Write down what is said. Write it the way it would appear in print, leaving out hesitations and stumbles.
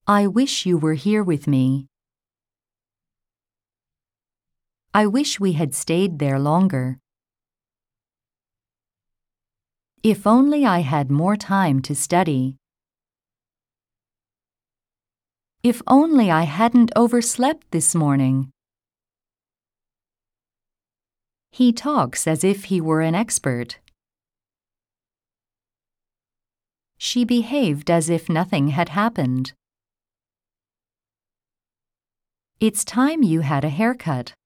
I wish you were here with me. I wish we had stayed there longer. If only I had more time to study. If only I hadn't overslept this morning. He talks as if he were an expert. She behaved as if nothing had happened. It's time you had a haircut.